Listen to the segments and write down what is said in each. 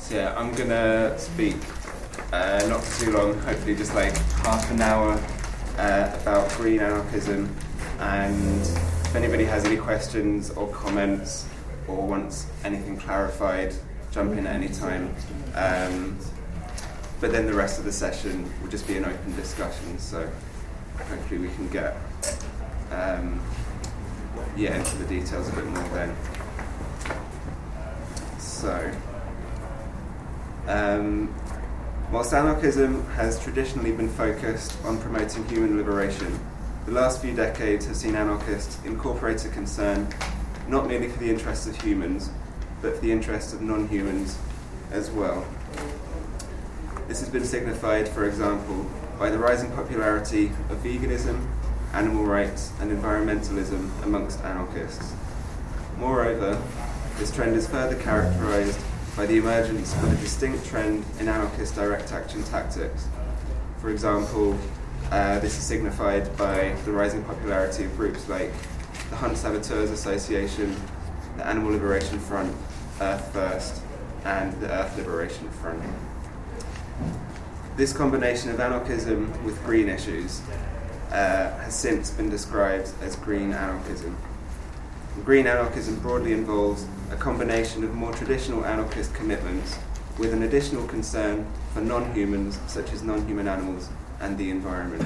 So yeah, I'm gonna speak not for too long, hopefully just like half an hour about green anarchism, and if anybody has any questions or comments or wants anything clarified, jump in at any time. But then the rest of the session will just be an open discussion, so hopefully we can get into the details a bit more then. So, whilst anarchism has traditionally been focused on promoting human liberation, the last few decades have seen anarchists incorporate a concern not merely for the interests of humans, but for the interests of non-humans as well. This has been signified, for example, by the rising popularity of veganism, animal rights, and environmentalism amongst anarchists. Moreover, this trend is further characterized by the emergence of a distinct trend in anarchist direct action tactics. For example, this is signified by the rising popularity of groups like the Hunt Saboteurs Association, the Animal Liberation Front, Earth First, and the Earth Liberation Front. This combination of anarchism with green issues has since been described as green anarchism. Green anarchism broadly involves a combination of more traditional anarchist commitments with an additional concern for non-humans, such as non-human animals and the environment.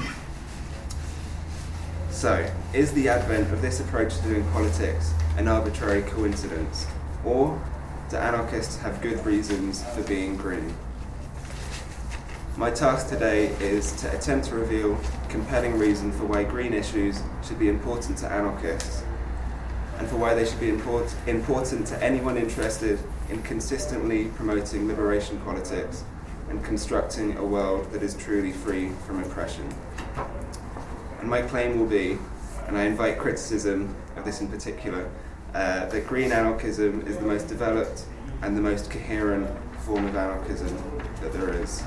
So, is the advent of this approach to doing politics an arbitrary coincidence, or do anarchists have good reasons for being green? My task today is to attempt to reveal a compelling reason for why green issues should be important to anarchists, and for why they should be important to anyone interested in consistently promoting liberation politics and constructing a world that is truly free from oppression. And my claim will be, and I invite criticism of this in particular, that green anarchism is the most developed and the most coherent form of anarchism that there is.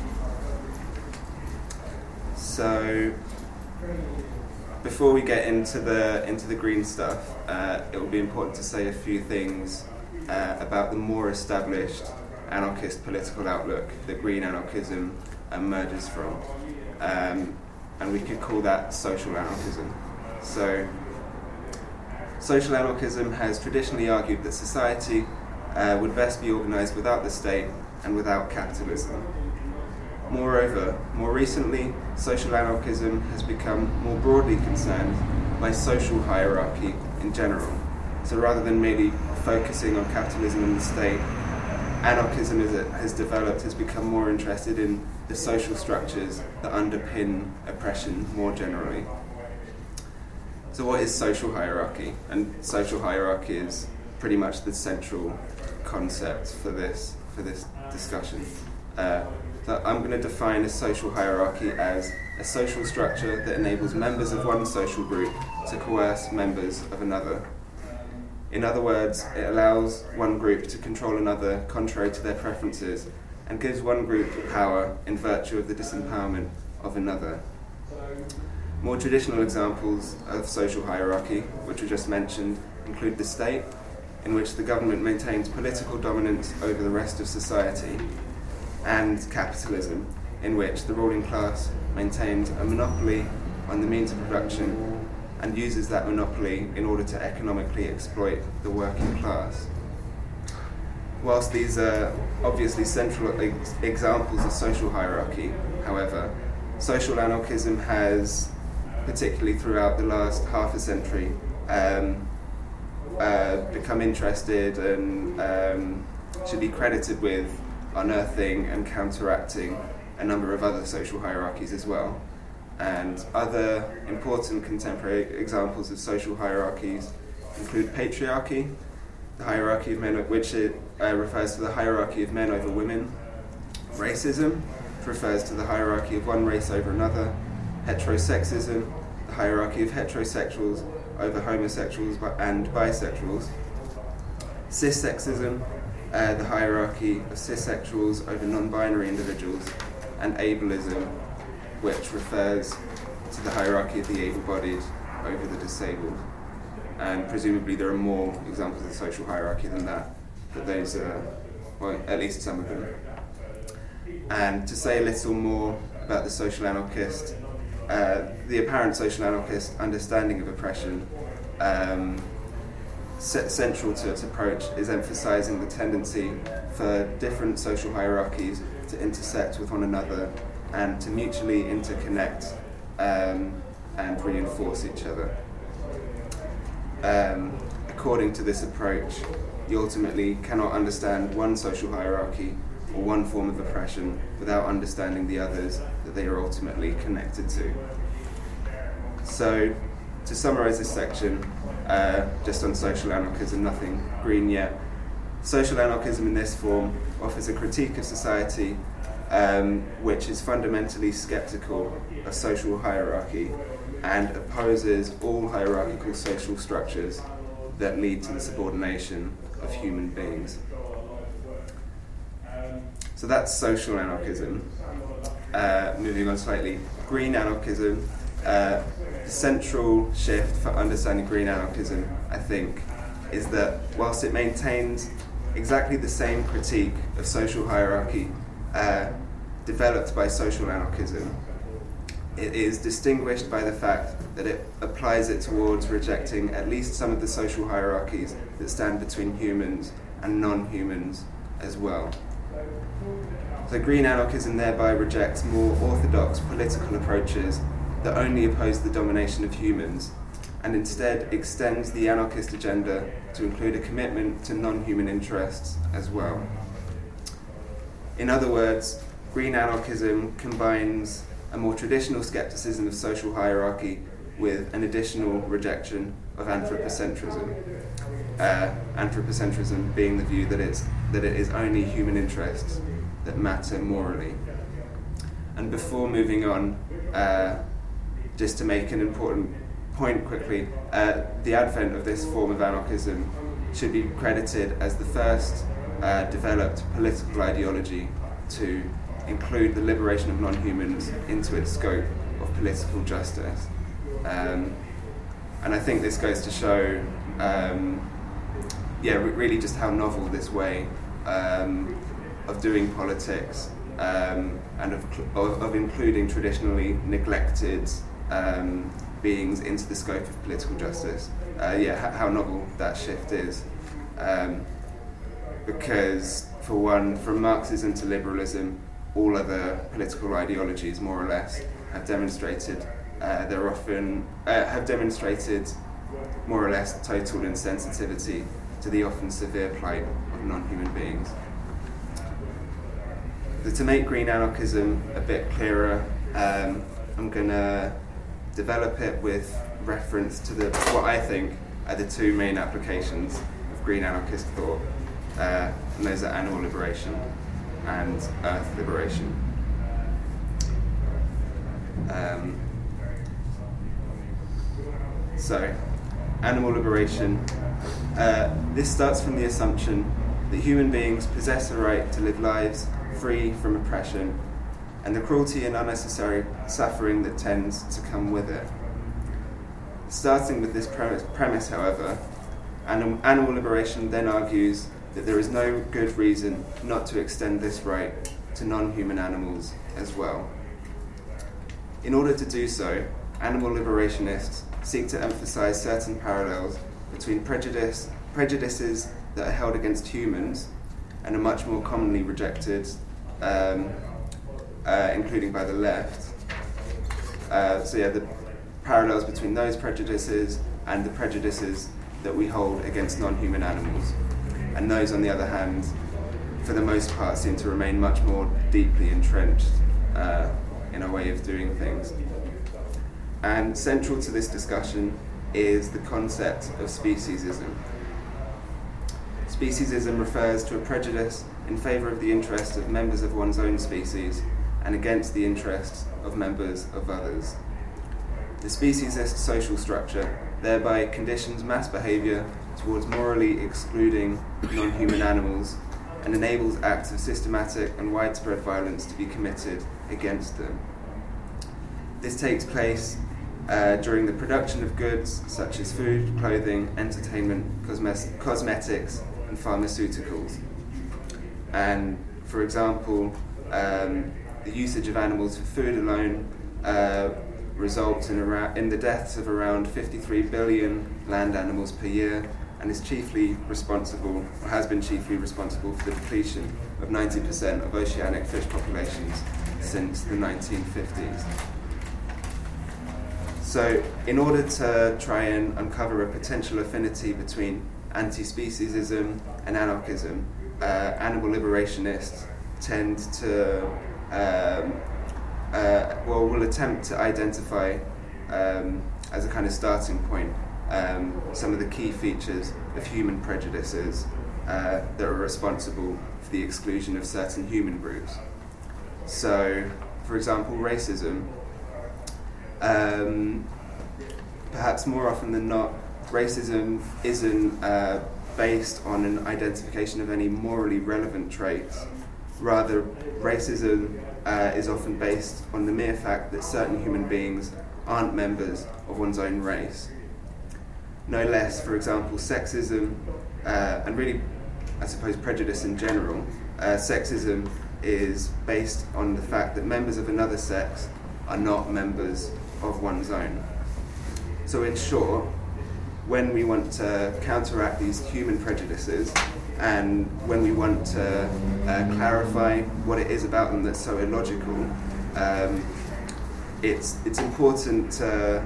So, before we get into the green stuff, it will be important to say a few things about the more established anarchist political outlook that green anarchism emerges from, and we could call that social anarchism. So, social anarchism has traditionally argued that society would best be organised without the state and without capitalism. Moreover, more recently, social anarchism has become more broadly concerned by social hierarchy in general. So rather than merely focusing on capitalism and the state, anarchism as it has developed has become more interested in the social structures that underpin oppression more generally. So what is social hierarchy? And social hierarchy is pretty much the central concept for this discussion. So I'm going to define a social hierarchy as a social structure that enables members of one social group to coerce members of another. In other words, it allows one group to control another contrary to their preferences and gives one group power in virtue of the disempowerment of another. More traditional examples of social hierarchy, which we just mentioned, include the state, in which the government maintains political dominance over the rest of society, and capitalism, in which the ruling class maintains a monopoly on the means of production and uses that monopoly in order to economically exploit the working class. Whilst these are obviously central examples of social hierarchy, however, social anarchism has, particularly throughout the last half a century, become interested and should be credited with unearthing and counteracting a number of other social hierarchies as well. And other important contemporary examples of social hierarchies include patriarchy, the hierarchy of men, which refers to the hierarchy of men over women; racism, which refers to the hierarchy of one race over another; heterosexism, the hierarchy of heterosexuals over homosexuals and bisexuals; cissexism, the hierarchy of cissexuals over non-binary individuals; and ableism, which refers to the hierarchy of the able-bodied over the disabled. And presumably there are more examples of social hierarchy than that, but those are or at least some of them. And to say a little more about the social anarchist, the apparent social anarchist understanding of oppression, central to its approach is emphasising the tendency for different social hierarchies to intersect with one another and to mutually interconnect and reinforce each other. According to this approach, you ultimately cannot understand one social hierarchy or one form of oppression without understanding the others that they are ultimately connected to. So, to summarise this section, just on social anarchism, nothing green yet. Social anarchism in this form offers a critique of society which is fundamentally sceptical of social hierarchy and opposes all hierarchical social structures that lead to the subordination of human beings. So that's social anarchism. Moving on slightly, green anarchism. The central shift for understanding green anarchism, I think, is that whilst it maintains exactly the same critique of social hierarchy developed by social anarchism, it is distinguished by the fact that it applies it towards rejecting at least some of the social hierarchies that stand between humans and non-humans as well. So green anarchism thereby rejects more orthodox political approaches that only oppose the domination of humans, and instead extends the anarchist agenda to include a commitment to non-human interests as well. In other words, green anarchism combines a more traditional skepticism of social hierarchy with an additional rejection of anthropocentrism. Anthropocentrism being the view that it is only human interests that matter morally. And before moving on, just to make an important point quickly, the advent of this form of anarchism should be credited as the first developed political ideology to include the liberation of non-humans into its scope of political justice. And I think this goes to show, really just how novel this way of doing politics and of including traditionally neglected beings into the scope of political justice. How novel that shift is. Because, for one, from Marxism to liberalism, all other political ideologies, more or less, have demonstrated more or less total insensitivity to the often severe plight of non-human beings. But to make green anarchism a bit clearer, I'm going to develop it with reference to what I think are the two main applications of green anarchist thought, and those are animal liberation and earth liberation. So, animal liberation. This starts from the assumption that human beings possess a right to live lives free from oppression and the cruelty and unnecessary suffering that tends to come with it. Starting with this premise, however, animal liberation then argues that there is no good reason not to extend this right to non-human animals as well. In order to do so, animal liberationists seek to emphasize certain parallels between prejudices that are held against humans and are much more commonly rejected, including by the left. The parallels between those prejudices and the prejudices that we hold against non-human animals. And those, on the other hand, for the most part, seem to remain much more deeply entrenched in a way of doing things. And central to this discussion is the concept of speciesism. Speciesism refers to a prejudice in favour of the interests of members of one's own species and against the interests of members of others. The speciesist social structure thereby conditions mass behaviour towards morally excluding non-human animals and enables acts of systematic and widespread violence to be committed against them. This takes place during the production of goods such as food, clothing, entertainment, cosmetics, and pharmaceuticals. And for example, the usage of animals for food alone results in the deaths of around 53 billion land animals per year, and is chiefly responsible, or has been chiefly responsible, for the depletion of 90% of oceanic fish populations since the 1950s. So, in order to try and uncover a potential affinity between anti-speciesism and anarchism, animal liberationists tend to, will attempt to identify, as a kind of starting point, some of the key features of human prejudices that are responsible for the exclusion of certain human groups. So, for example, racism. Perhaps more often than not, racism isn't based on an identification of any morally relevant traits. Rather, racism is often based on the mere fact that certain human beings aren't members of one's own race. No less, for example, sexism, and really, I suppose, prejudice in general. Sexism is based on the fact that members of another sex are not members of one's own. So in short, when we want to counteract these human prejudices, and when we want to clarify what it is about them that's so illogical, it's important to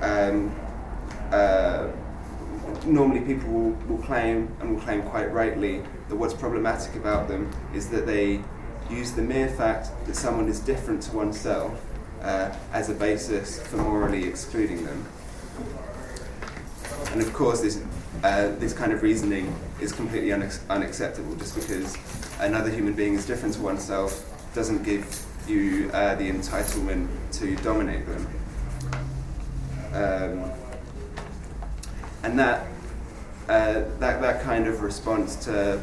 normally people will claim, and will claim quite rightly, that what's problematic about them is that they use the mere fact that someone is different to oneself as a basis for morally excluding them. And of course, this kind of reasoning is completely unacceptable. Just because another human being is different to oneself doesn't give you the entitlement to dominate them. And that kind of response to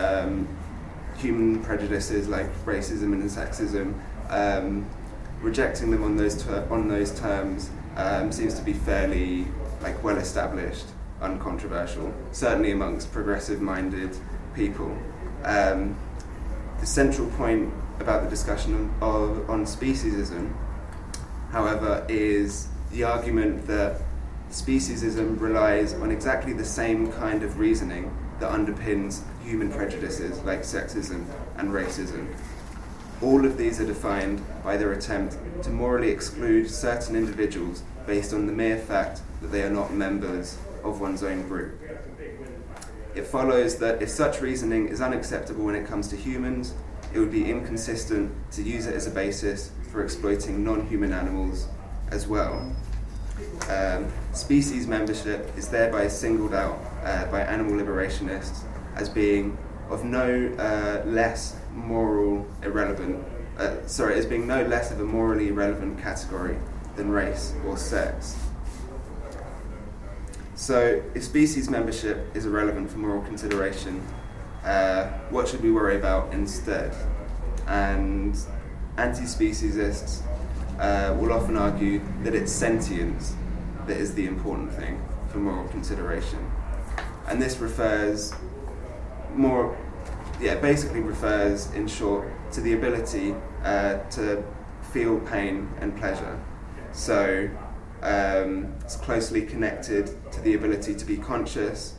human prejudices like racism and sexism, rejecting them on those terms seems to be fairly well established, uncontroversial, certainly amongst progressive-minded people. The central point about the discussion on speciesism, however, is the argument that speciesism relies on exactly the same kind of reasoning that underpins human prejudices like sexism and racism. All of these are defined by their attempt to morally exclude certain individuals based on the mere fact that they are not members of one's own group. It follows that if such reasoning is unacceptable when it comes to humans, it would be inconsistent to use it as a basis for exploiting non-human animals as well. Species membership is thereby singled out by animal liberationists as being of no less of a morally irrelevant category than race or sex. So, if species membership is irrelevant for moral consideration, what should we worry about instead? And anti-speciesists will often argue that it's sentience that is the important thing for moral consideration. And this basically refers, in short, to the ability to feel pain and pleasure. So it's closely connected to the ability to be conscious,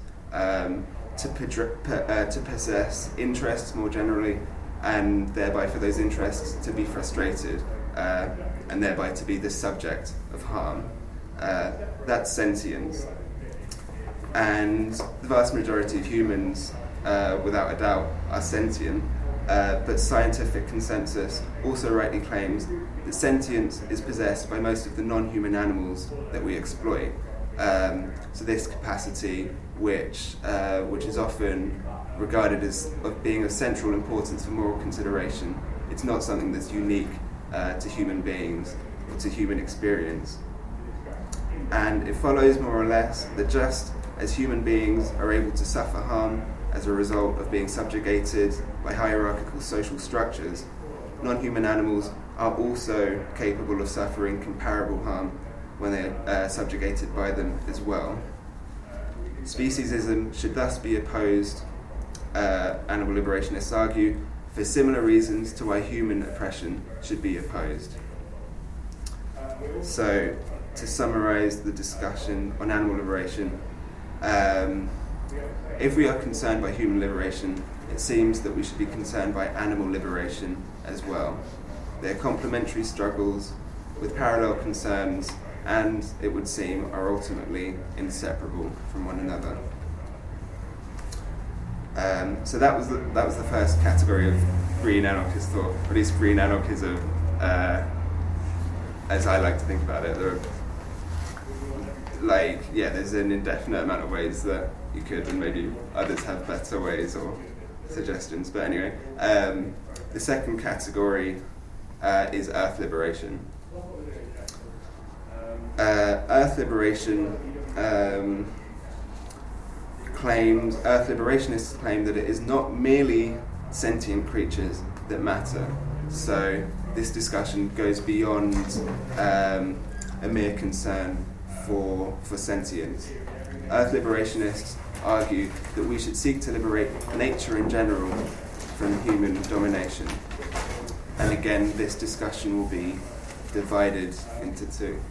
to possess interests more generally, and thereby for those interests to be frustrated, and thereby to be the subject of harm. That's sentience. And the vast majority of humans, without a doubt, are sentient, but scientific consensus also rightly claims that sentience is possessed by most of the non-human animals that we exploit. So this capacity, which is often regarded as of being of central importance for moral consideration, it's not something that's unique to human beings or to human experience. And it follows more or less that just as human beings are able to suffer harm as a result of being subjugated by hierarchical social structures, non-human animals are also capable of suffering comparable harm when they are subjugated by them as well. Speciesism should thus be opposed animal liberationists argue, for similar reasons to why human oppression should be opposed. So, to summarise the discussion on animal liberation, if we are concerned by human liberation, it seems that we should be concerned by animal liberation as well. They're complementary struggles with parallel concerns, and it would seem are ultimately inseparable from one another. So that was the first category of green anarchist thought, or at least green anarchism, as I like to think about it. There's an indefinite amount of ways that you could, and maybe others have better ways or suggestions. But anyway, the second category is Earth liberation. Earth liberation Earth liberationists claim that it is not merely sentient creatures that matter. So this discussion goes beyond a mere concern for sentience. Earth liberationists argue that we should seek to liberate nature in general from human domination. And again, this discussion will be divided into two.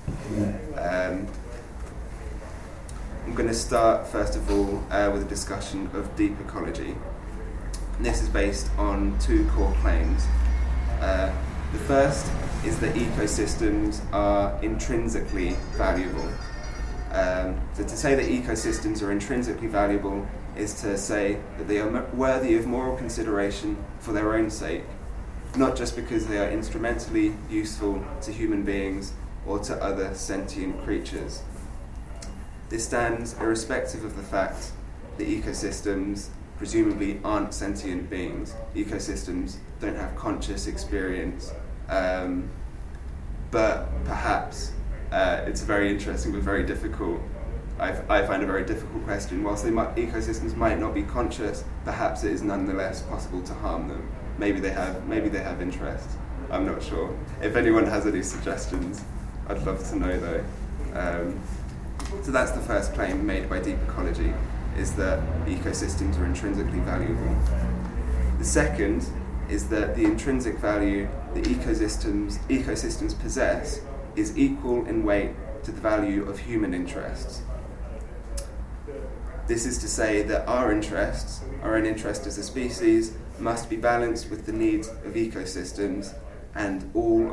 I'm going to start, first of all, with a discussion of deep ecology. And this is based on two core claims. The first is that ecosystems are intrinsically valuable. So to say that ecosystems are intrinsically valuable is to say that they are worthy of moral consideration for their own sake, not just because they are instrumentally useful to human beings or to other sentient creatures. This stands irrespective of the fact that ecosystems presumably aren't sentient beings. Ecosystems don't have conscious experience, but perhaps it's very interesting but very difficult. I find a very difficult question. Whilst ecosystems might not be conscious, perhaps it is nonetheless possible to harm them. Maybe they have interest. I'm not sure. If anyone has any suggestions, I'd love to know though. So that's the first claim made by deep ecology, is that ecosystems are intrinsically valuable. The second is that the intrinsic value that ecosystems possess is equal in weight to the value of human interests. This is to say that our own interest as a species, must be balanced with the needs of ecosystems and all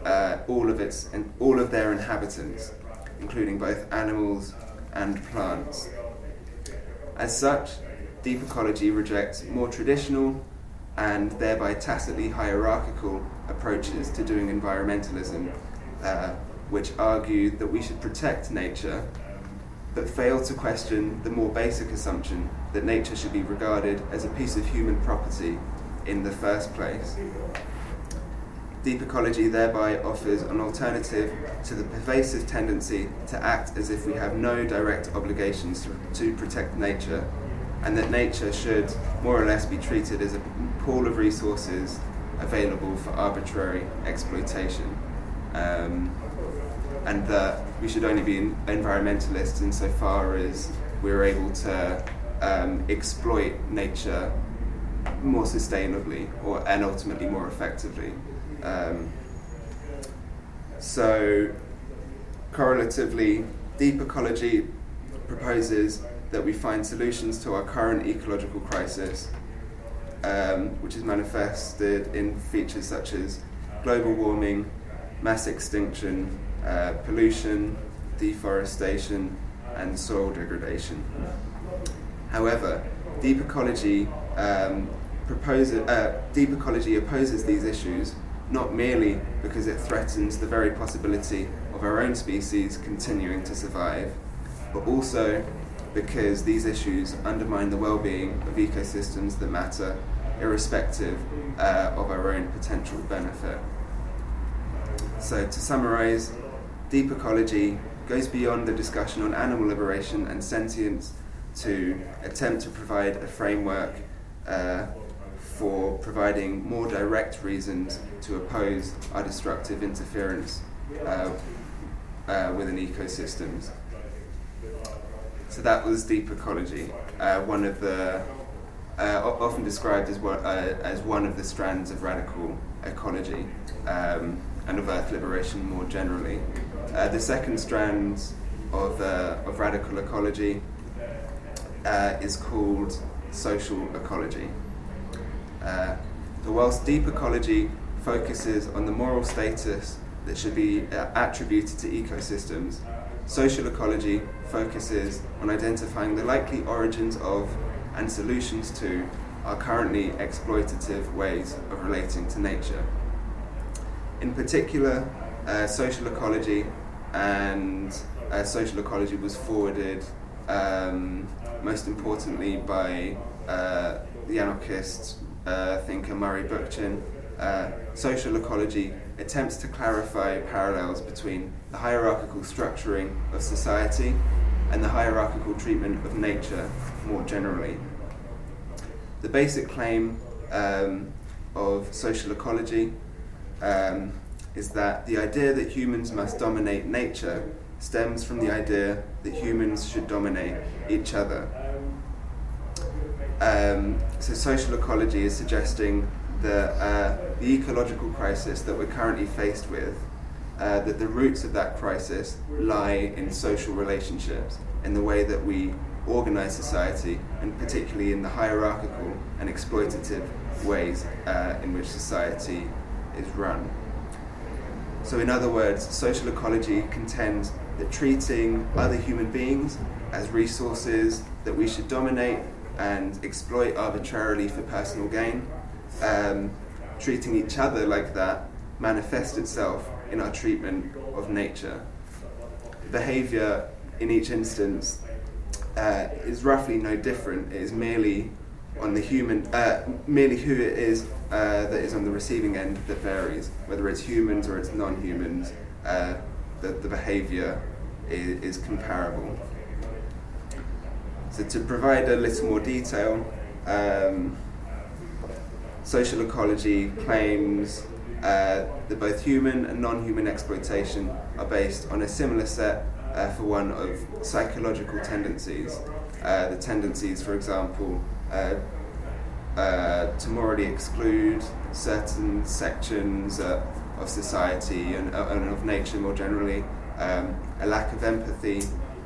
of their inhabitants, including both animals and plants. As such, deep ecology rejects more traditional and thereby tacitly hierarchical approaches to doing environmentalism, which argue that we should protect nature, but fail to question the more basic assumption that nature should be regarded as a piece of human property in the first place. Deep ecology thereby offers an alternative to the pervasive tendency to act as if we have no direct obligations to protect nature, and that nature should more or less be treated as a pool of resources available for arbitrary exploitation, and that we should only be environmentalists insofar as we're able to exploit nature more sustainably and ultimately more effectively. So, correlatively, deep ecology proposes that we find solutions to our current ecological crisis, which is manifested in features such as global warming, mass extinction, pollution, deforestation, and soil degradation. However, deep ecology opposes these issues not merely because it threatens the very possibility of our own species continuing to survive, but also because these issues undermine the well-being of ecosystems that matter, irrespective of our own potential benefit. So to summarise, deep ecology goes beyond the discussion on animal liberation and sentience to attempt to provide a framework for providing more direct reasons to oppose our destructive interference within ecosystems. So that was deep ecology. One of the often described as one of the strands of radical ecology and of earth liberation more generally. The second strand of radical ecology is called social ecology. So whilst deep ecology focuses on the moral status that should be attributed to ecosystems, social ecology focuses on identifying the likely origins of and solutions to our currently exploitative ways of relating to nature. In particular, social ecology was forwarded most importantly by the anarchist thinker Murray Bookchin. Social ecology attempts to clarify parallels between the hierarchical structuring of society and the hierarchical treatment of nature more generally. The basic claim of social ecology is that the idea that humans must dominate nature stems from the idea that humans should dominate each other. So social ecology is suggesting that the ecological crisis that we're currently faced with, that the roots of that crisis lie in social relationships, in the way that we organise society, and particularly in the hierarchical and exploitative ways in which society is run. So in other words, social ecology contends that treating other human beings as resources that we should dominate and exploit arbitrarily for personal gain, treating each other like that manifests itself in our treatment of nature. Behaviour in each instance is roughly no different. It is merely on the human, merely who it is that is on the receiving end that varies. Whether it's humans or it's non-humans, the behaviour is comparable. So to provide a little more detail, social ecology claims that both human and non-human exploitation are based on a similar set, for one, of psychological tendencies. The tendencies, for example, to morally exclude certain sections of society and of nature more generally, a lack of empathy,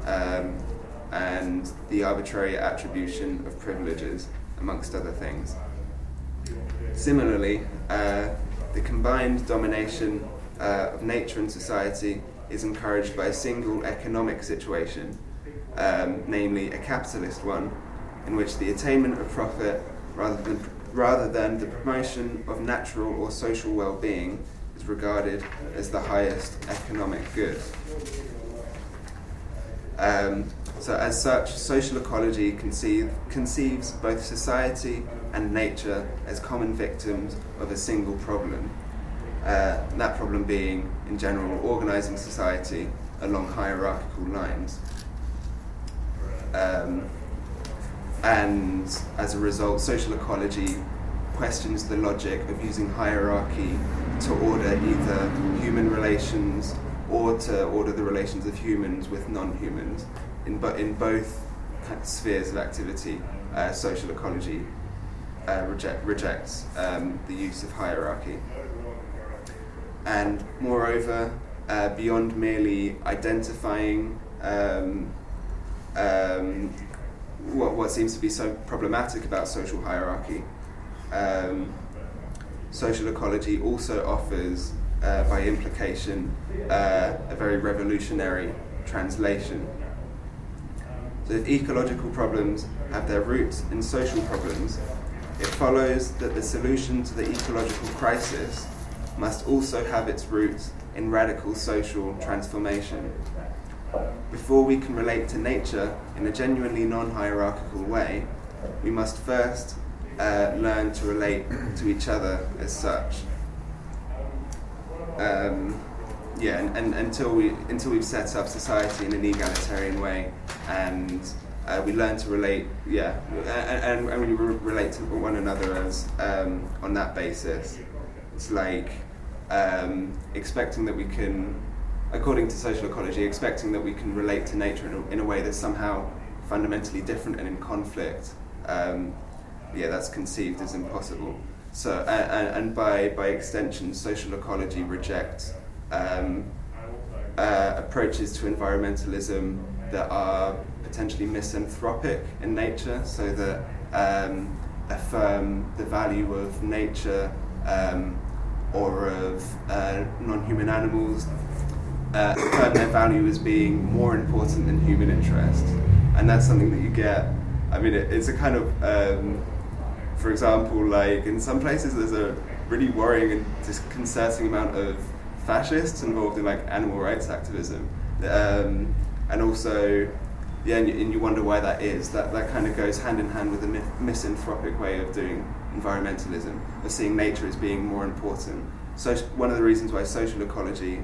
and the arbitrary attribution of privileges, amongst other things. Similarly, the combined domination of nature and society is encouraged by a single economic situation, namely a capitalist one, in which the attainment of profit rather than the promotion of natural or social well-being is regarded as the highest economic good. So as such, social ecology conceives both society and nature as common victims of a single problem. That problem being, in general, organising society along hierarchical lines. And as a result, social ecology questions the logic of using hierarchy to order either human relations or to order the relations of humans with non-humans. In both spheres of activity, social ecology rejects the use of hierarchy. And moreover, beyond merely identifying what seems to be so problematic about social hierarchy, social ecology also offers, by implication, a very revolutionary translation. So if ecological problems have their roots in social problems, it follows that the solution to the ecological crisis must also have its roots in radical social transformation. Before we can relate to nature in a genuinely non-hierarchical way, we must first learn to relate to each other as such. And until we've set up society in an egalitarian way, and we learn to relate, and we relate to one another as on that basis. It's like expecting that we can, according to social ecology, expecting that we can relate to nature in a way that's somehow fundamentally different and in conflict that's conceived as impossible. So, and by extension, social ecology rejects approaches to environmentalism that are potentially misanthropic in nature, so that affirm the value of nature or of non-human animals, affirm their value as being more important than human interest. And that's something that you get. I mean, it's a kind of, for example, like in some places there's a really worrying and disconcerting amount of fascists involved in like animal rights activism, and also, and you wonder why that is. That kind of goes hand in hand with the misanthropic way of doing environmentalism, of seeing nature as being more important. So one of the reasons why social ecology,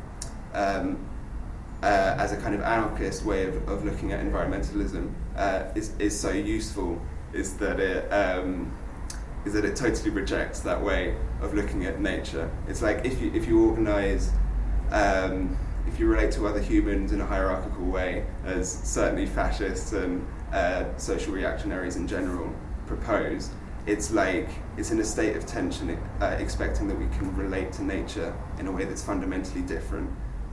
as a kind of anarchist way of looking at environmentalism, is so useful, is that it totally rejects that way of looking at nature. It's like if you organise, if you relate to other humans in a hierarchical way, as certainly fascists and social reactionaries in general propose, it's like it's in a state of tension, expecting that we can relate to nature in a way that's fundamentally different.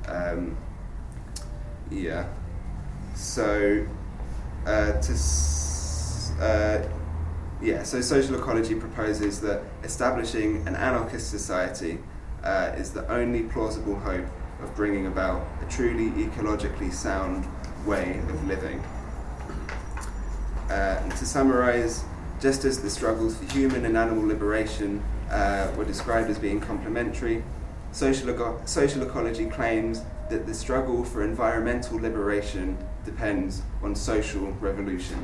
So social ecology proposes that establishing an anarchist society is the only plausible hope of bringing about a truly ecologically sound way of living. And to summarise, just as the struggles for human and animal liberation were described as being complementary, social ecology claims that the struggle for environmental liberation depends on social revolution.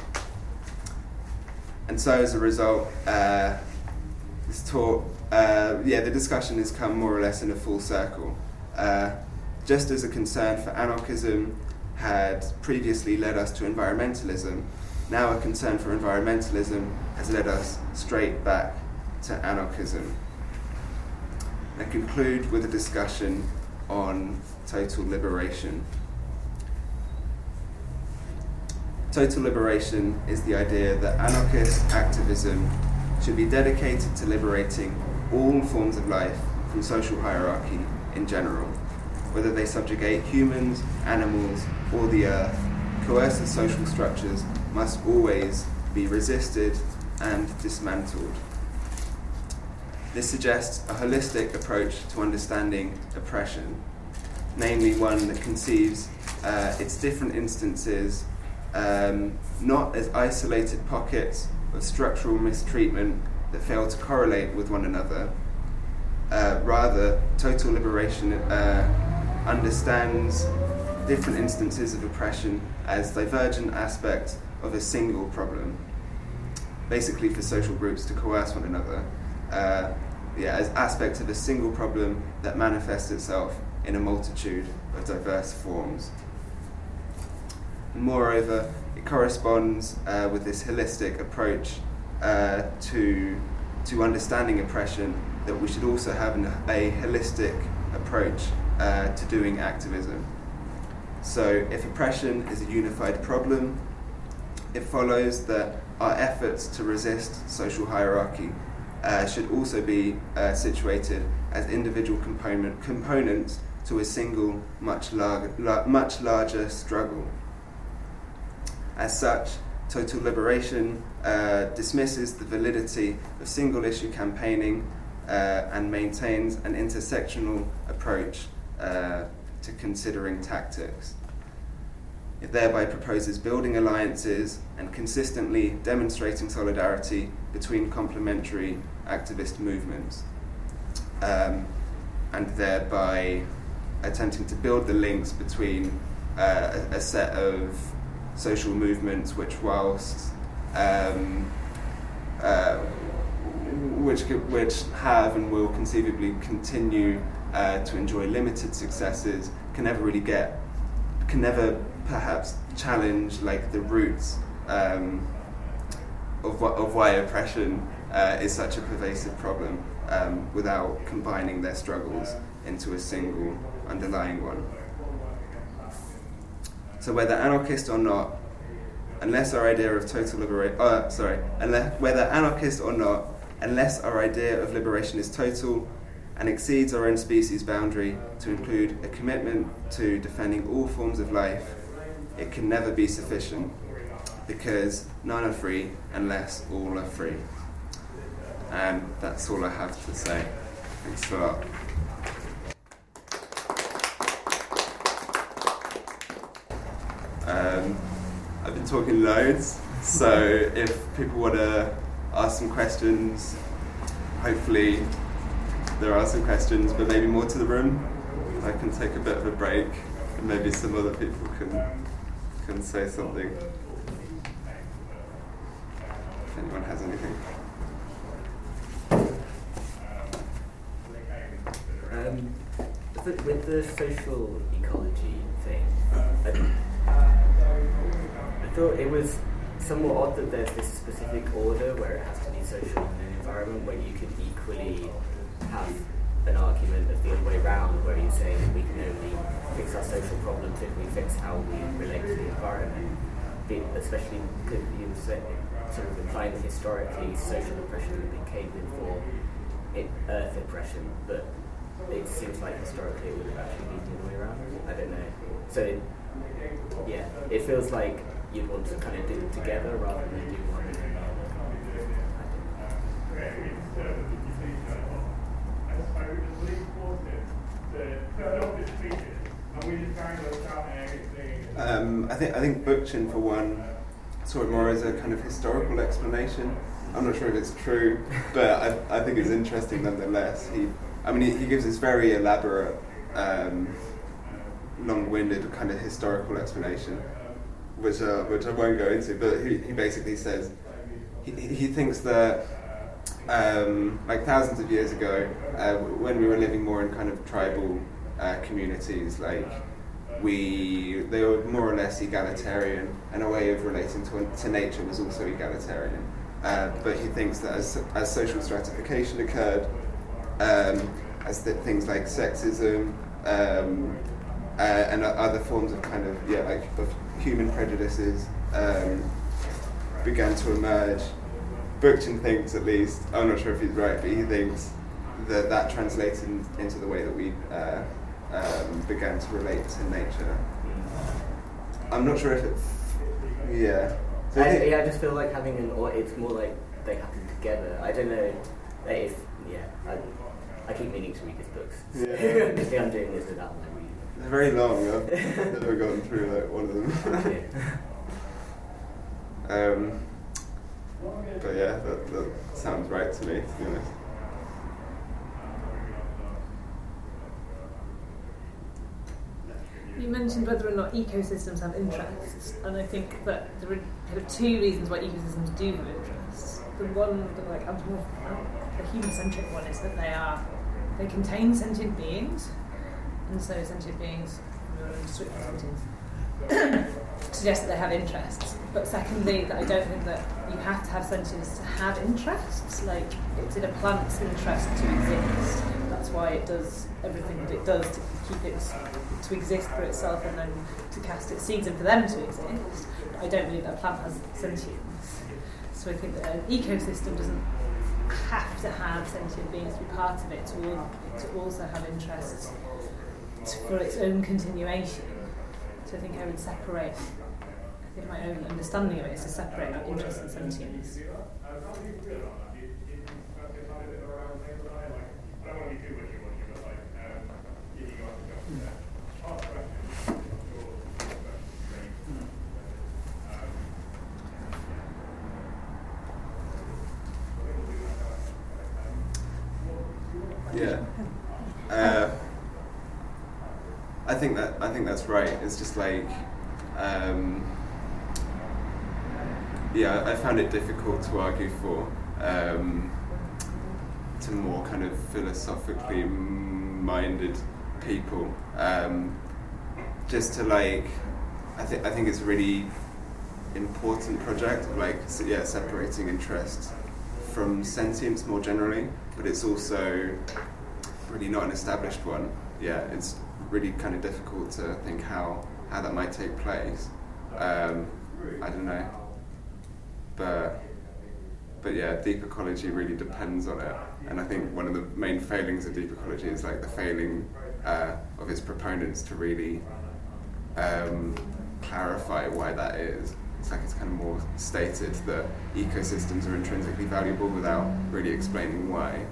And so as a result, this talk, the discussion has come more or less in a full circle. Just as a concern for anarchism had previously led us to environmentalism, now a concern for environmentalism has led us straight back to anarchism. I conclude with a discussion on total liberation. Total liberation is the idea that anarchist activism should be dedicated to liberating all forms of life from social hierarchy in general, whether they subjugate humans, animals, or the earth. Coercive social structures must always be resisted and dismantled. This suggests a holistic approach to understanding oppression, namely one that conceives its different instances not as isolated pockets of structural mistreatment that fail to correlate with one another. Rather, total liberation understands different instances of oppression as divergent aspects of a single problem, basically for social groups to coerce one another, as aspects of a single problem that manifests itself in a multitude of diverse forms. And moreover, it corresponds with this holistic approach to understanding oppression, that we should also have a holistic approach to doing activism. So if oppression is a unified problem, it follows that our efforts to resist social hierarchy should also be situated as individual components to a single, much larger struggle. As such, total liberation dismisses the validity of single-issue campaigning and maintains an intersectional approach to considering tactics. It thereby proposes building alliances and consistently demonstrating solidarity between complementary activist movements, and thereby attempting to build the links between a set of social movements which which have and will conceivably continue to enjoy limited successes, can never perhaps challenge like the roots of why oppression is such a pervasive problem, without combining their struggles into a single underlying one. So whether anarchist or not, unless our idea of total liberation, whether anarchist or not, unless our idea of liberation is total and exceeds our own species' boundary to include a commitment to defending all forms of life, it can never be sufficient, because none are free unless all are free. And that's all I have to say. Thanks a lot. I've been talking loads, so if people want to ask some questions, hopefully there are some questions, but maybe more to the room. I can take a bit of a break, and maybe some other people can say something. If anyone has anything. With the social ecology thing, I thought it was somewhat odd that there's this specific order where it has to be social in an environment where you could equally have an argument of the other way around, where you say that we can only fix our social problems if we fix how we relate to the environment. Especially because you were sort of implying that historically social oppression had been caved in for earth oppression, but it seems like historically it would have actually been the other way around. I don't know. So it feels like you'd want to kind of do them together rather than do one and then I think Bookchin, for one, saw it more as a kind of historical explanation. I'm not sure if it's true, but I think it's interesting nonetheless. He gives this very elaborate, long-winded kind of historical explanation, which I won't go into, but he basically says he thinks that like thousands of years ago, when we were living more in kind of tribal communities, like they were more or less egalitarian, and a way of relating to nature was also egalitarian. But he thinks that as social stratification occurred, as things like sexism and other forms of kind of of human prejudices began to emerge. Bookchin thinks, at least, I'm not sure if he's right, but he thinks that translated into the way that we began to relate to nature. I'm not sure if it's... Yeah. So I just feel like having it's more like they happen together. I don't know if... Yeah, I keep meaning to read his books. Yeah. Obviously I'm doing this without my reading. They're very long. I've never gone through one of them. But yeah, that sounds right to me, to be honest. You mentioned whether or not ecosystems have interests, and I think that there are kind of two reasons why ecosystems do have interests. The one, the human-centric one, is that they contain sentient beings, and so sentient beings, suggest that they have interests. But secondly, that I don't think that you have to have sentience to have interests. Like, it's in a plant's interest to exist. That's why it does everything that it does to keep it to exist for itself and then to cast its seeds and for them to exist. But I don't believe that a plant has sentience. So I think that an ecosystem doesn't have to have sentient beings to be part of it, to also have interests for its own continuation. So I think I would separate, I think my own understanding of it is to separate that interest and sentience. Yeah. I think that's right. It's just like, I found it difficult to argue for to more kind of philosophically minded people. Just to I think it's a really important project of separating interest from sentience more generally, but it's also really not an established one. Yeah, it's really kind of difficult to think how that might take place. I don't know. but yeah, deep ecology really depends on it, and I think one of the main failings of deep ecology is like the failing of its proponents to really clarify why that is. It's like it's kind of more stated that ecosystems are intrinsically valuable without really explaining why.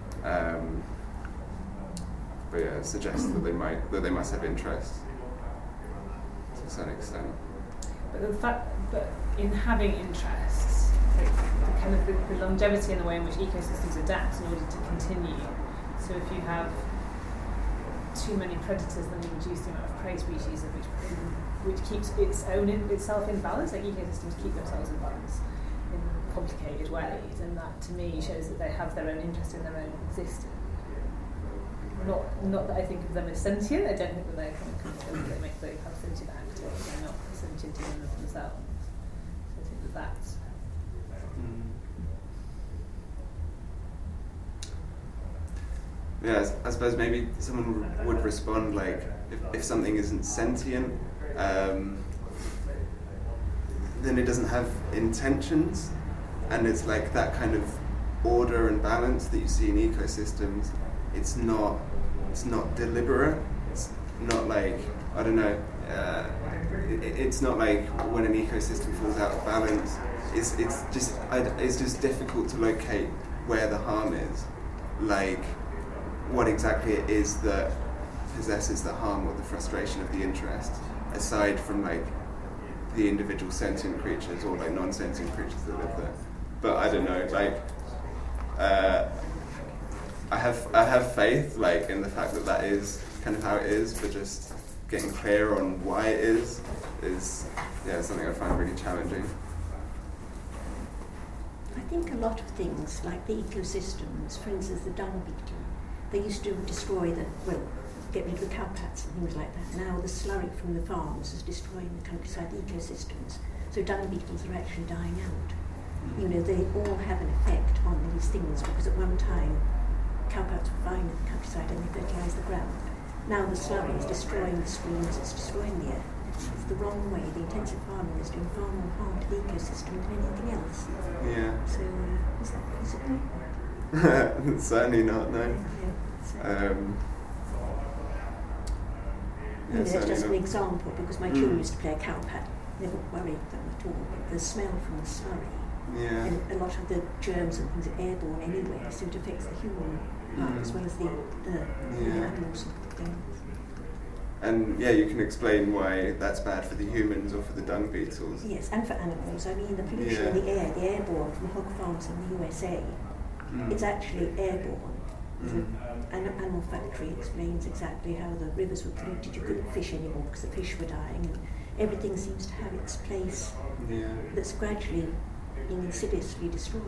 But yeah, it suggests that they must have interest to a certain extent. But in having interests, the kind of the longevity and the way in which ecosystems adapt in order to continue. So if you have too many predators, then you reduce the amount of prey species, which keeps itself in balance. Like ecosystems keep themselves in balance in complicated ways, and that to me shows that they have their own interest in their own existence. Not that I think of them as sentient. I don't think that they're kind of they have sentient actors. They're not sentient in and of themselves. So I think that's. Yeah, I suppose maybe someone would respond like, if something isn't sentient, then it doesn't have intentions, and it's like that kind of order and balance that you see in ecosystems. It's not deliberate. It's not like, I don't know. It's not like when an ecosystem falls out of balance. It's just difficult to locate where the harm is. Like, what exactly it is that possesses the harm or the frustration of the interest, aside from like the individual sentient creatures or like non-sentient creatures that live there. But I don't know, like I have faith like in the fact that is kind of how it is, but just getting clear on why it is something I find really challenging. I think a lot of things, like the ecosystems, for instance the dung beetle, they used to destroy get rid of the cowpats and things like that. Now the slurry from the farms is destroying the countryside ecosystems. So dung beetles are actually dying out. You know, they all have an effect on these things, because at one time cowpats were fine in the countryside and they fertilised the ground. Now the slurry is destroying the streams, it's destroying the earth. It's the wrong way. The intensive farming is doing far more harm to the ecosystem than anything else. Yeah. So, is that possible? Certainly not, no. Yeah. So, yeah, that's just not. an example, because my children used to play a cowpat, never worried them at all. But the smell from the slurry, and a lot of the germs and things are airborne anyway, so it affects the human part as well as the animals and things. And yeah, you can explain why that's bad for the humans or for the dung beetles. Yes, and for animals. I mean, the pollution in the airborne from hog farms in the USA, it's actually airborne. An animal factory explains exactly how the rivers were polluted. You couldn't fish anymore because the fish were dying, and everything seems to have its place that's gradually being insidiously destroyed.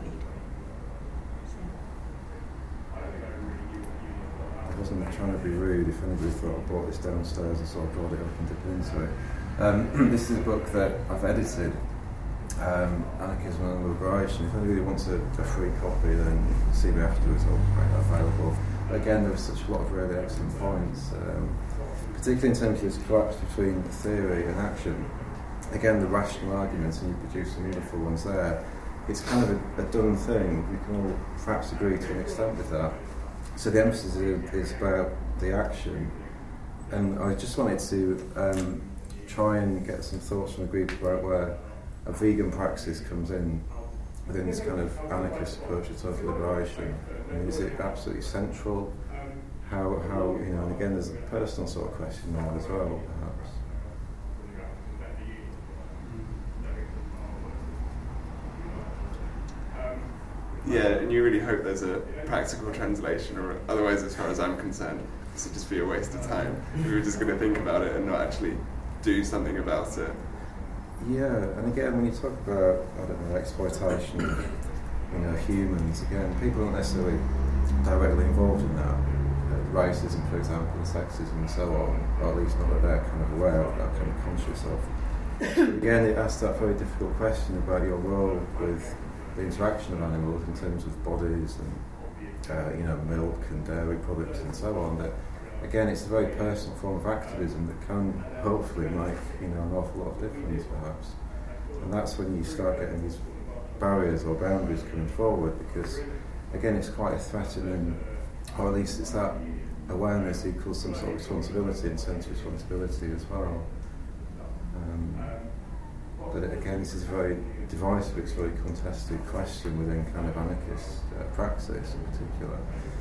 I wasn't trying to be rude. If anybody thought I brought this downstairs and sort of brought it up and dipped into it. This is a book that I've edited, Anarchism and Liberation. If anybody wants a free copy, then you can see me afterwards, I'll make that available. But again, there was such a lot of really excellent points, particularly in terms of this collapse between theory and action. Again, the rational arguments, and you produce some beautiful ones there. It's kind of a done thing. We can all perhaps agree to an extent with that. So the emphasis is about the action, and I just wanted to try and get some thoughts from a group about where a vegan praxis comes in within this kind of anarchist approach to total liberation. I mean, is it absolutely central? How you know? And again, there's a personal sort of question there as well, perhaps. Yeah, and you really hope there's a practical translation, or otherwise, as far as I'm concerned, this would just be a waste of time. We were just going to think about it and not actually do something about it. Yeah, and again, when you talk about, I don't know, exploitation of, humans, again, people aren't necessarily directly involved in that. Racism, for example, and sexism and so on, or at least not that they're kind of aware of, that kind of conscious of. Again, it asks that very difficult question about your role with the interaction of animals in terms of bodies and milk and dairy products and so on. That again, it's a very personal form of activism that can hopefully make an awful lot of difference, perhaps. And that's when you start getting these barriers or boundaries coming forward, because again it's quite a threatening, or at least it's that awareness equals some sort of responsibility and sense of responsibility as well. But again, this is a very divisive, it's a very contested question within kind of anarchist praxis in particular.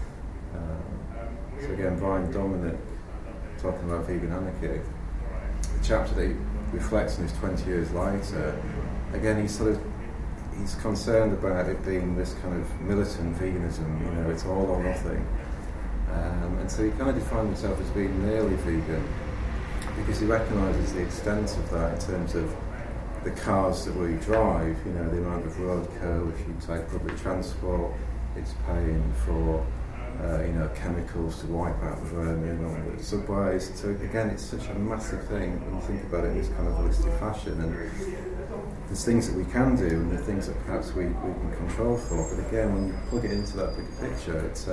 So again, Brian Dominic, talking about vegan anarchy, the chapter that he reflects on is 20 years later. Again, he's concerned about it being this kind of militant veganism, it's all or nothing. And so he kind of defined himself as being nearly vegan, because he recognises the extent of that in terms of the cars that we drive, the amount of road kill. If you take public transport, it's paying for chemicals to wipe out the vermin on the subways. So again, it's such a massive thing when you think about it in this kind of holistic fashion. And there's things that we can do and the things that perhaps we can control for. But again, when you plug it into that bigger picture, it's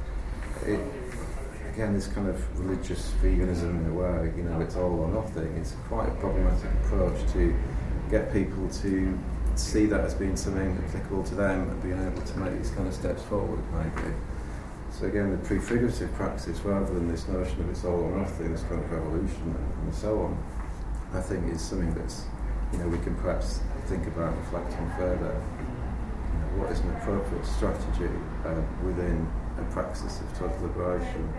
again, this kind of religious veganism in a way, it's all or nothing. It's quite a problematic approach to get people to see that as being something applicable to them and being able to make these kind of steps forward, maybe. So again, the prefigurative praxis, rather than this notion of it's all or nothing, this kind of revolution and so on, I think is something that's, we can perhaps think about and reflect on further. What is an appropriate strategy within a praxis of total liberation?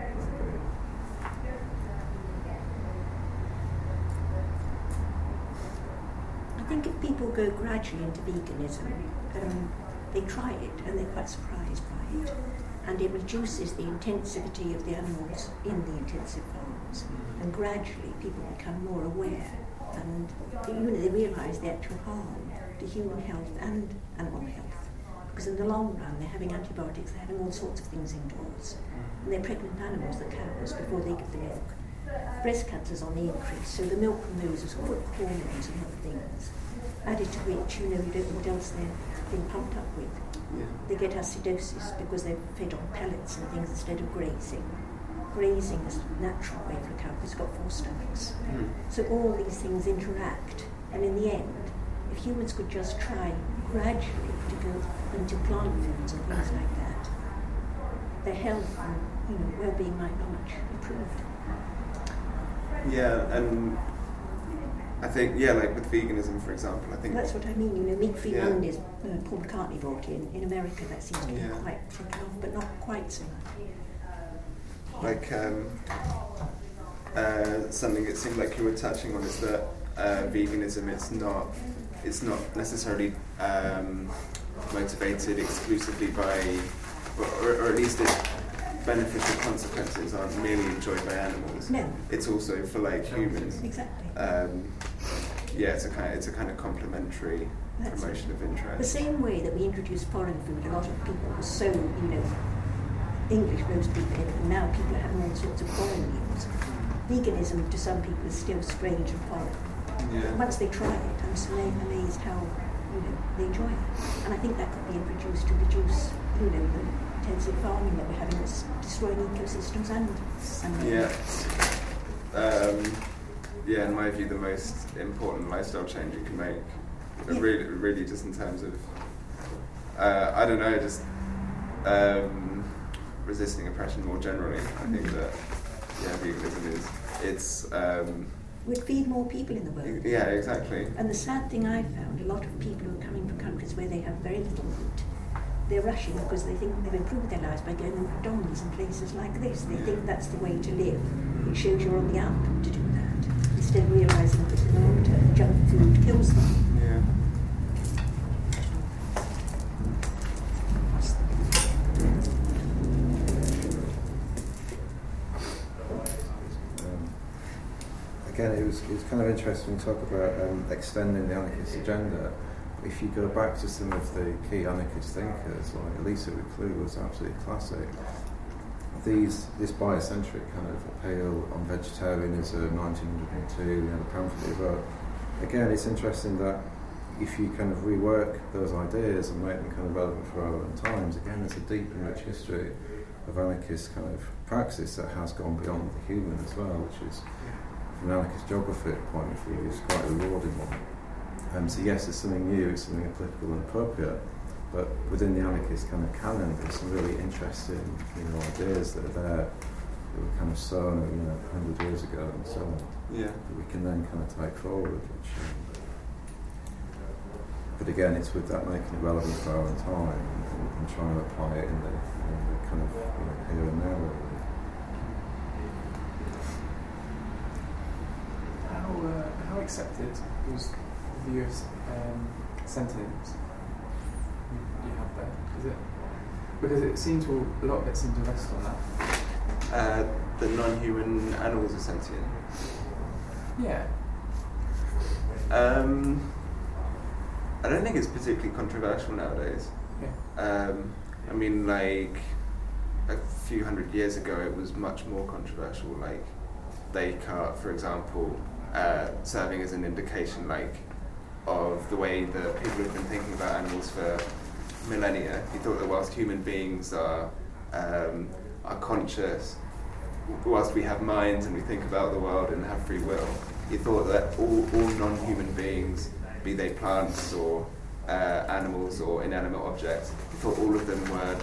I think if people go gradually into veganism, they try it and they're quite surprised by it, and it reduces the intensivity of the animals in the intensive farms, and gradually people become more aware, and they realise the actual harm to human health and animal health, because in the long run they're having antibiotics, they're having all sorts of things indoors, and they're pregnant animals, the cows, before they give the milk. Breast cancer's on the increase, so the milk from those is full of hormones and other things, added to which you don't know what else they're being pumped up with. Yeah. They get acidosis because they're fed on pellets and things instead of grazing. Grazing is a natural way for a cow because it's got 4 stomachs. So all these things interact, and in the end, if humans could just try gradually to go into plant foods and things like that, their health and well-being might be much improved. Yeah, and I think, like with veganism, for example, I think... That's what I mean, meat-free Mondays, Paul McCartney brought in America, that seems to be quite taken off, but not quite so much. Like, something it seemed like you were touching on is that veganism, it's not necessarily motivated exclusively by, or at least its beneficial consequences aren't merely enjoyed by animals. No. It's also for humans. Exactly. It's a kind of complementary promotion of interest. The same way that we introduced foreign food, a lot of people were so, English, most people, and now people are having all sorts of foreign meals. Veganism to some people is still strange and foreign. Yeah. Once they try it, I'm so amazed how, they enjoy it. And I think that could be introduced to reduce, the intensive farming that we're having that's destroying ecosystems and in my view, the most important lifestyle change you can make, really just in terms of, resisting oppression more generally. I think that, veganism would feed more people in the world. Yeah, exactly. And the sad thing I found, a lot of people who are coming from countries where they have very little meat, they're rushing because they think they've improved their lives by going to McDonald's and places like this. They think that's the way to live. It shows you're on the up to do that, instead of realising that in the long term, junk food kills them. Yeah. Again, it was kind of interesting to talk about extending the anarchist agenda. If you go back to some of the key anarchist thinkers, like Elisa Reclus was absolutely classic. This biocentric kind of appeal on vegetarianism, 1902, the pamphlet he wrote. Again, it's interesting that if you kind of rework those ideas and make them kind of relevant for our own times, again, there's a deep and rich history of anarchist kind of praxis that has gone beyond the human as well, which is, from an anarchist geography point of view, is quite a rewarding one. So yes, it's something new, it's something applicable and appropriate, but within the anarchist kind of canon, there's some really interesting, ideas that are there that were kind of sown, 100 years ago and so on. Yeah. That we can then kind of take forward. But again, it's with that making it relevant for our own time and trying to apply it in the kind of here and now. Really. How accepted was the view of sentience you have there? Is it because it seems a lot of it seems to rest on that? The non-human animals are sentient. Yeah. I don't think it's particularly controversial nowadays. Yeah. I mean, like a few hundred years ago, it was much more controversial. Like Descartes, for example, serving as an indication, like, of the way that people have been thinking about animals for millennia. He thought that whilst human beings are conscious, whilst we have minds and we think about the world and have free will, he thought that all non-human beings, be they plants or animals or inanimate objects, he thought all of them were,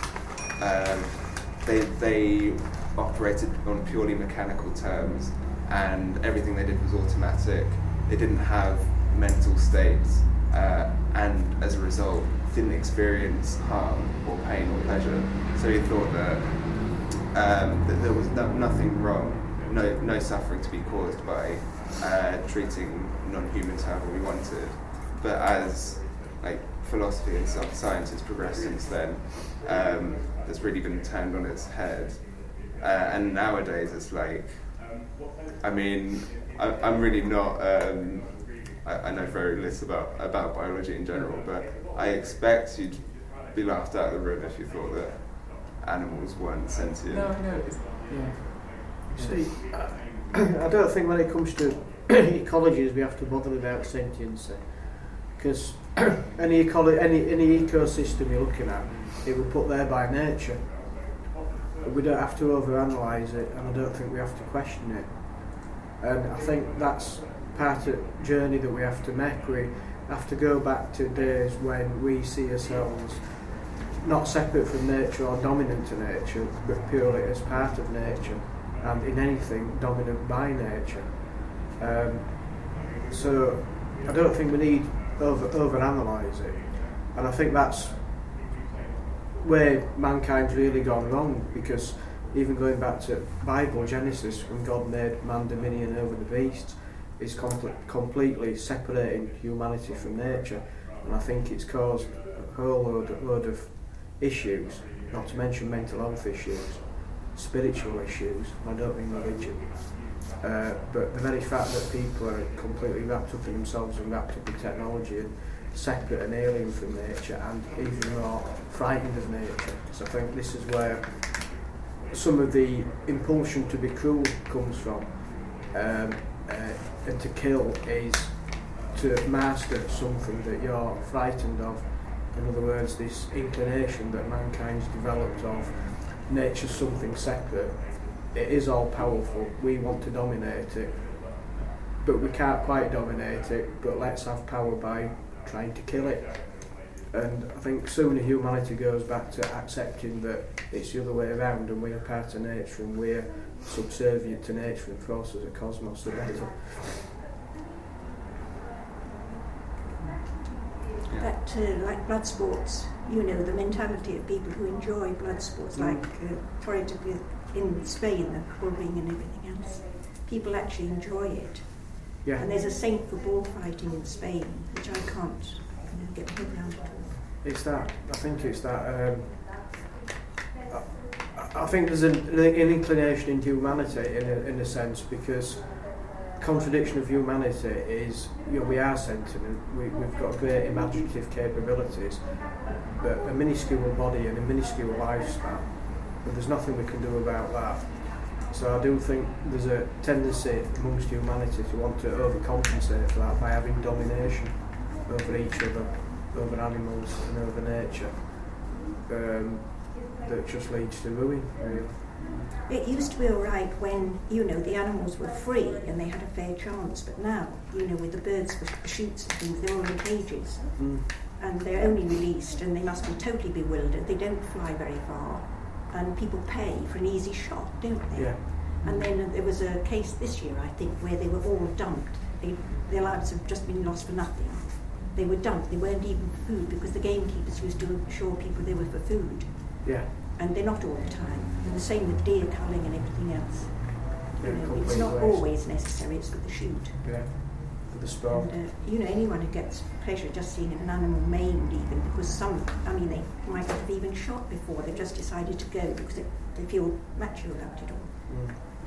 they operated on purely mechanical terms, and everything they did was automatic. They didn't have mental states, and as a result didn't experience harm or pain or pleasure. So he thought that there was nothing wrong, no suffering to be caused by treating non-humans however we wanted. But as philosophy and science has progressed since then, it's really been turned on its head. And nowadays it's I'm really not, I know very little about biology in general, but I expect you'd be laughed out of the room if you thought that animals weren't sentient. No, yeah. See, I don't think when it comes to ecologies we have to bother about sentiency, because any ecosystem you're looking at, it was put there by nature. We don't have to overanalyse it, and I don't think we have to question it. And I think that's part of the journey that we have to make. We have to go back to days when we see ourselves not separate from nature or dominant to nature, but purely as part of nature, and in anything dominant by nature. So I don't think we need overanalyse it, and I think that's where mankind's really gone wrong, because even going back to Bible, Genesis, when God made man dominion over the beasts, is completely separating humanity from nature, and I think it's caused a whole load of issues, not to mention mental health issues, spiritual issues, I don't mean religion. But the very fact that people are completely wrapped up in themselves and wrapped up in technology and separate and alien from nature, and even more frightened of nature. So I think this is where some of the impulsion to be cruel comes from, and to kill is to master something that you're frightened of. In other words, this inclination that mankind's developed of nature's something separate. It is all powerful, we want to dominate it, but we can't quite dominate it, but let's have power by trying to kill it. And I think sooner humanity goes back to accepting that it's the other way around, and we're part of nature and we're subservient to nature and forces of cosmos, the better. But like blood sports, the mentality of people who enjoy blood sports, like in Spain, the bullring and everything else, people actually enjoy it. Yeah. And there's a saint for bullfighting in Spain, which I can't get my head around at all. It's that. I think it's that. I think there's an inclination in humanity, in a sense, because contradiction of humanity is, we are sentient, we've got great imaginative capabilities, but a minuscule body and a minuscule lifespan, but there's nothing we can do about that. So I do think there's a tendency amongst humanity to want to overcompensate for that by having domination over each other, over animals and over nature, that just leads to ruin, really. It used to be all right when, the animals were free and they had a fair chance, but now, with the birds for shoots and things, they're all in cages. And they're only released and they must be totally bewildered. They don't fly very far. And people pay for an easy shot, don't they? Yeah. And then there was a case this year, I think, where they were all dumped. Their lives have just been lost for nothing. They were dumped. They weren't even for food because the gamekeepers used to assure people they were for food. Yeah. And they're not all the time. And the same with deer culling and everything else. It's not waste. always necessary, it's for the shoot. Yeah. For the sport. And, anyone who gets pleasure just seeing an animal maimed even, because they might not have even shot before, they've just decided to go because they feel macho about it all.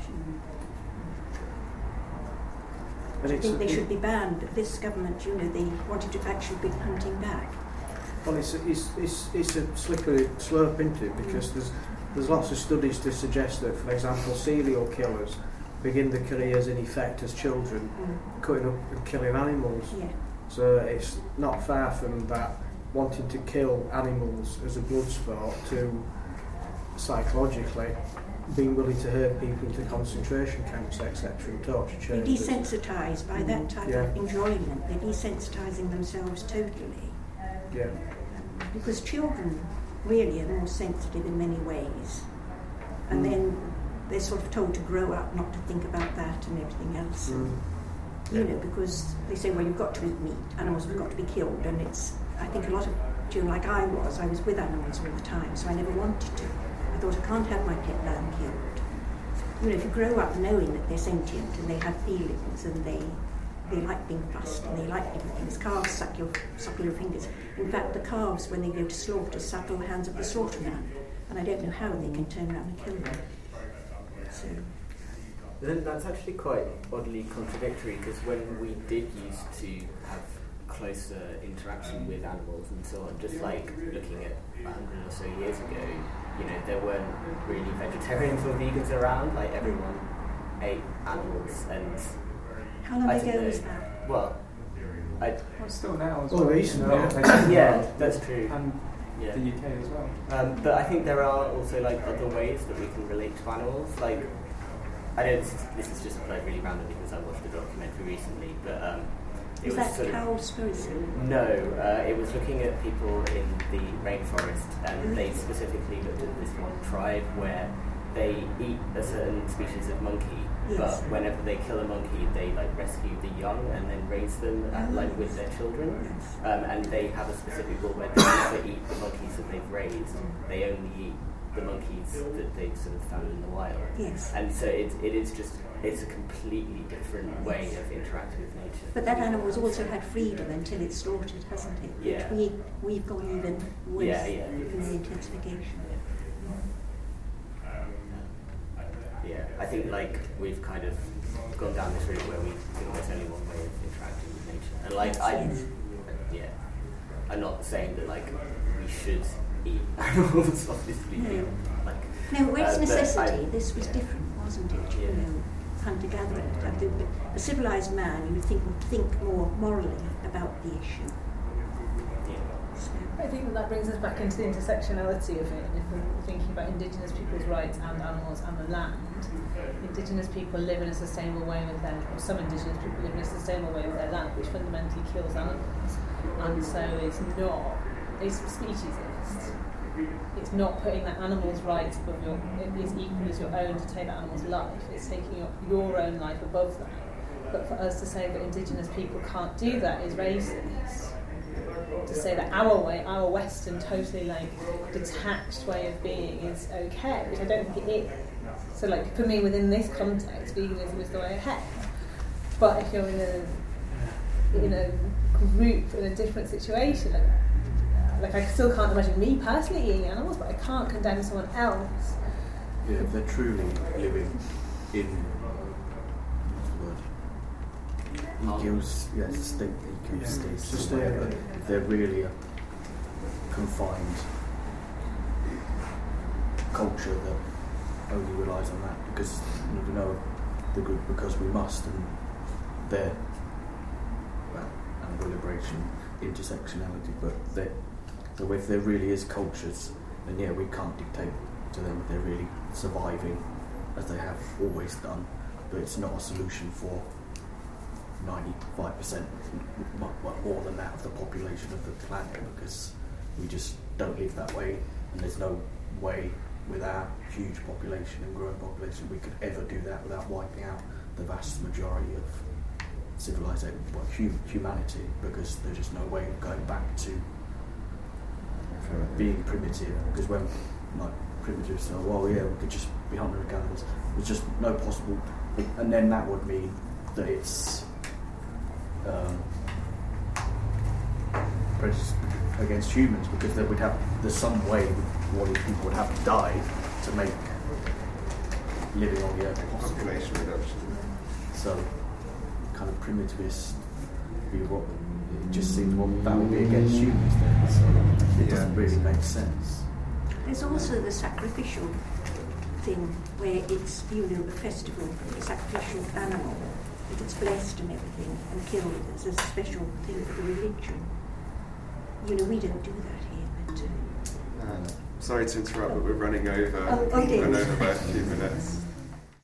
I think they should be banned, but this government, they wanted to actually bring hunting back. Well, it's a slippery slope, isn't it? Because there's lots of studies to suggest that, for example, serial killers begin their careers in effect as children, cutting up and killing animals. Yeah. So it's not far from that, wanting to kill animals as a blood sport, to psychologically being willing to herd people into concentration camps, etc., and torture They're chambers. desensitised by that type of enjoyment. They're desensitising themselves totally. Yeah. Because children really are more sensitive in many ways. And then they're sort of told to grow up, not to think about that and everything else. Because they say, well, you've got to eat meat, animals have got to be killed, and I think a lot of children, like I was with animals all the time, so I never wanted to. I thought, I can't have my pet lamb killed. If you grow up knowing that they're sentient and they have feelings and they like being fussed and they like different things. Calves suck your fingers. In fact, the calves, when they go to slaughter, suckle the hands of the slaughterman. And I don't know how they can turn around and kill them. So. Then that's actually quite oddly contradictory, because when we did used to have closer interaction with animals and so on, just like looking at 100 or so years ago, there weren't really vegetarians or vegans around. Like, everyone ate animals, and how long ago was that? Well, still now as well. Recently. Yeah, that's true. And the UK as well. But I think there are also other ways that we can relate to animals. Like, I know this is just really random because I watched a documentary recently, but was that Cowspiracy? No, it was looking at people in the rainforest, and they specifically looked at this one tribe where they eat a certain species of monkey. Yes. But whenever they kill a monkey, they rescue the young and then raise them with their children. Yes. And they have a specific rule where they never eat the monkeys that they've raised. They only eat the monkeys that they've sort of found in the wild. Yes. And so it's a completely different way of interacting with nature. But that animal's also had freedom until it's slaughtered, hasn't it? Yeah. Which we've gone even worse in the intensification. Yeah, I think we've kind of gone down this route where we think there's only one way of interacting with nature, and I'm not saying that we should eat animals, obviously. No, where it's necessity. This was different, wasn't it? Yeah. Hunter-gatherer. A civilised man, you would think more morally about the issue. I think that brings us back into the intersectionality of it. If we're thinking about Indigenous people's rights and animals and the land, Indigenous people live in a sustainable way with their, or some Indigenous people live in a sustainable way with their land, which fundamentally kills animals. And so it's speciesist. It's not putting that animal's rights above is equal as your own to take that animal's life. It's taking your own life above that. But for us to say that Indigenous people can't do that is racist. To say that our way, our Western, totally detached way of being is okay, which I don't think it is. So for me, within this context, veganism is the way ahead. But if you're in a group in a different situation, I still can't imagine me personally eating animals, but I can't condemn someone else. Yeah, if they're truly living in ecosystem, if they're really a confined culture that only relies on that, because we know the group because we must, and their animal liberation, intersectionality, but so if there really is cultures, then we can't dictate to them. They're really surviving as they have always done, but it's not a solution for 95%, more than that of the population of the planet, because we just don't live that way, and there's no way with our huge population and growing population we could ever do that without wiping out the vast majority of civilization, humanity, because there's just no way of going back to being primitive, because when primitives say, well, yeah, we could just be hunter-gatherers, there's just no possible, and then that would mean that it's prejudice against humans, because then there's some way what people would have to die to make living on the earth possible. Population reduction. So, kind of primitivist view, it just seems that would be against humans then, so it doesn't really make sense. There's also the sacrificial thing, where it's, a festival, a sacrificial animal, that it's blessed and everything, and killed as a special thing for the religion. We don't do that here, but... Sorry to interrupt, but we're running over. Okay. Run over by a few minutes.